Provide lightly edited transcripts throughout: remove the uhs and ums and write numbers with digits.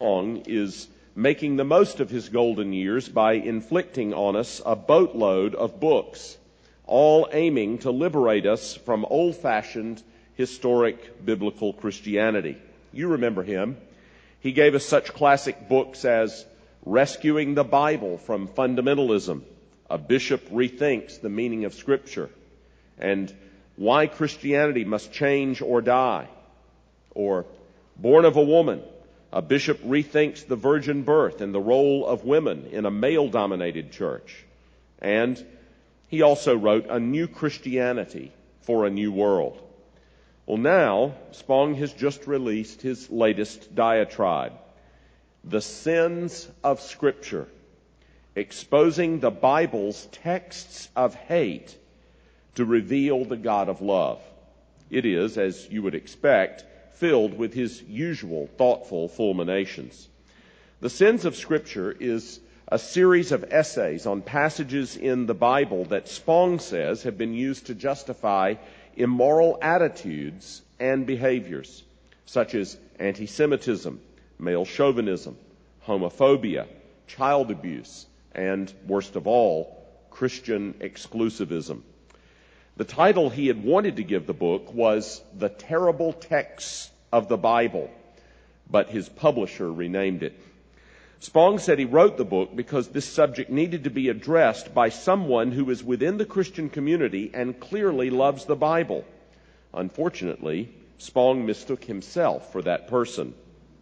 Spong is making the most of his golden years by inflicting on us a boatload of books, all aiming to liberate us from old-fashioned, historic biblical Christianity. You remember him. He gave us such classic books as Rescuing the Bible from Fundamentalism, A Bishop Rethinks the Meaning of Scripture, and Why Christianity Must Change or Die, or Born of a Woman, A Bishop Rethinks the Virgin Birth and the Role of Women in a Male-Dominated Church. And he also wrote A New Christianity for a New World. Well, now, Spong has just released his latest diatribe, The Sins of Scripture, exposing the Bible's texts of hate to reveal the God of love. It is, as you would expect, filled with his usual thoughtful fulminations. The Sins of Scripture is a series of essays on passages in the Bible that Spong says have been used to justify immoral attitudes and behaviors, such as anti-Semitism, male chauvinism, homophobia, child abuse, and, worst of all, Christian exclusivism. The title he had wanted to give the book was The Terrible Texts of the Bible, but his publisher renamed it. Spong said he wrote the book because this subject needed to be addressed by someone who is within the Christian community and clearly loves the Bible. Unfortunately, Spong mistook himself for that person.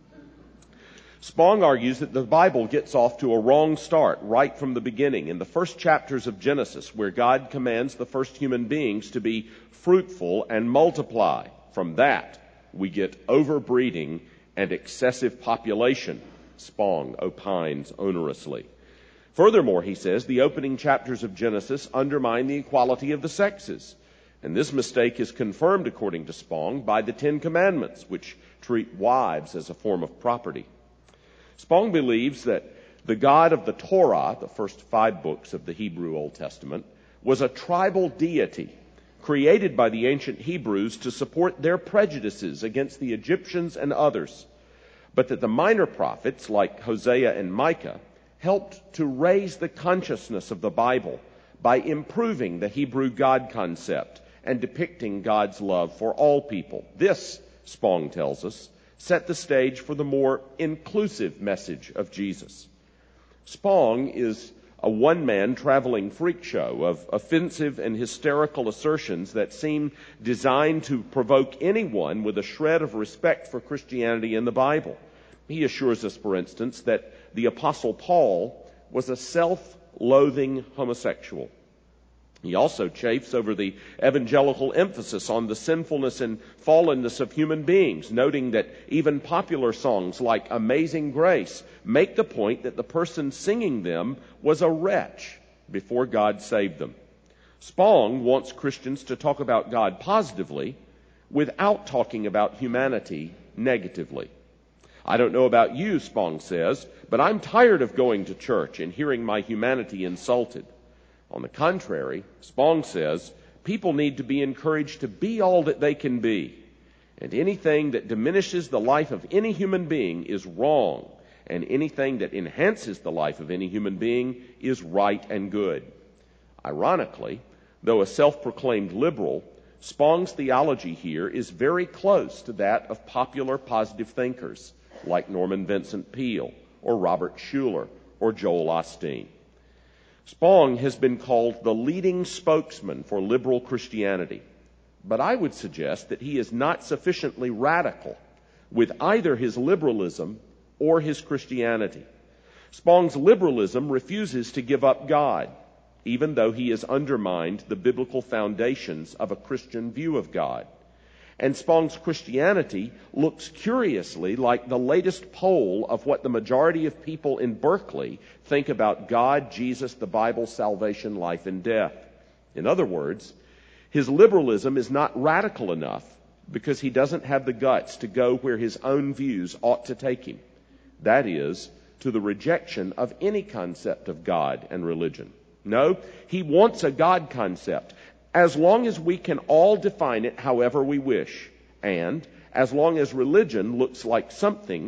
Spong argues that the Bible gets off to a wrong start right from the beginning in the first chapters of Genesis, where God commands the first human beings to be fruitful and multiply. From that, we get overbreeding and excessive population, Spong opines onerously. Furthermore, he says, the opening chapters of Genesis undermine the equality of the sexes. And this mistake is confirmed, according to Spong, by the Ten Commandments, which treat wives as a form of property. Spong believes that the God of the Torah, the first 5 books of the Hebrew Old Testament, was a tribal deity created by the ancient Hebrews to support their prejudices against the Egyptians and others, but that the minor prophets, like Hosea and Micah, helped to raise the consciousness of the Bible by improving the Hebrew God concept and depicting God's love for all people. This, Spong tells us, set the stage for the more inclusive message of Jesus. Spong is a one-man traveling freak show of offensive and hysterical assertions that seem designed to provoke anyone with a shred of respect for Christianity and the Bible. He assures us, for instance, that the Apostle Paul was a self-loathing homosexual. He also chafes over the evangelical emphasis on the sinfulness and fallenness of human beings, noting that even popular songs like Amazing Grace make the point that the person singing them was a wretch before God saved them. Spong wants Christians to talk about God positively without talking about humanity negatively. I don't know about you, Spong says, but I'm tired of going to church and hearing my humanity insulted. On the contrary, Spong says, people need to be encouraged to be all that they can be. And anything that diminishes the life of any human being is wrong. And anything that enhances the life of any human being is right and good. Ironically, though a self-proclaimed liberal, Spong's theology here is very close to that of popular positive thinkers like Norman Vincent Peale or Robert Schuller or Joel Osteen. Spong has been called the leading spokesman for liberal Christianity, but I would suggest that he is not sufficiently radical with either his liberalism or his Christianity. Spong's liberalism refuses to give up God, even though he has undermined the biblical foundations of a Christian view of God. And Spong's Christianity looks curiously like the latest poll of what the majority of people in Berkeley think about God, Jesus, the Bible, salvation, life, and death. In other words, his liberalism is not radical enough because he doesn't have the guts to go where his own views ought to take him. That is, to the rejection of any concept of God and religion. No, he wants a God concept, as long as we can all define it however we wish, and as long as religion looks like something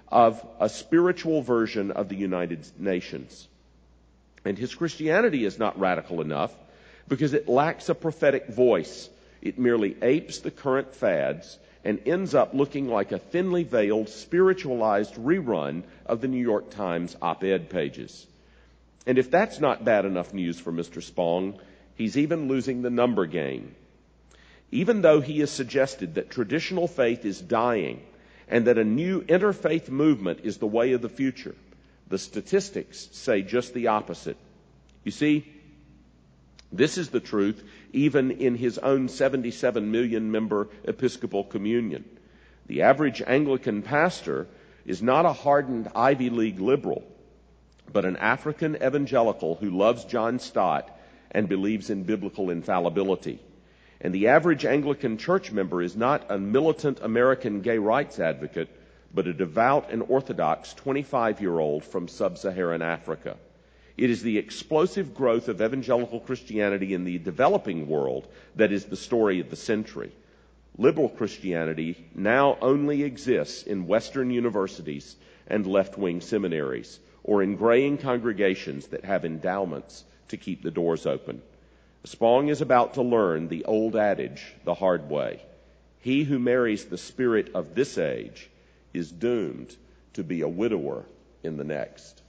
of a spiritual version of the United Nations. And his Christianity is not radical enough because it lacks a prophetic voice. It merely apes the current fads and ends up looking like a thinly veiled, spiritualized rerun of the New York Times op-ed pages. And if that's not bad enough news for Mr. Spong, he's even losing the number game. Even though he has suggested that traditional faith is dying and that a new interfaith movement is the way of the future, the statistics say just the opposite. You see, this is the truth even in his own 77 million member Episcopal Communion. The average Anglican pastor is not a hardened Ivy League liberal, but an African evangelical who loves John Stott and believes in biblical infallibility. And the average Anglican church member is not a militant American gay rights advocate, but a devout and orthodox 25-year-old from sub-Saharan Africa. It is the explosive growth of evangelical Christianity in the developing world that is the story of the century. Liberal Christianity now only exists in Western universities and left-wing seminaries, or in graying congregations that have endowments to keep the doors open. Spong is about to learn the old adage the hard way. He who marries the spirit of this age is doomed to be a widower in the next.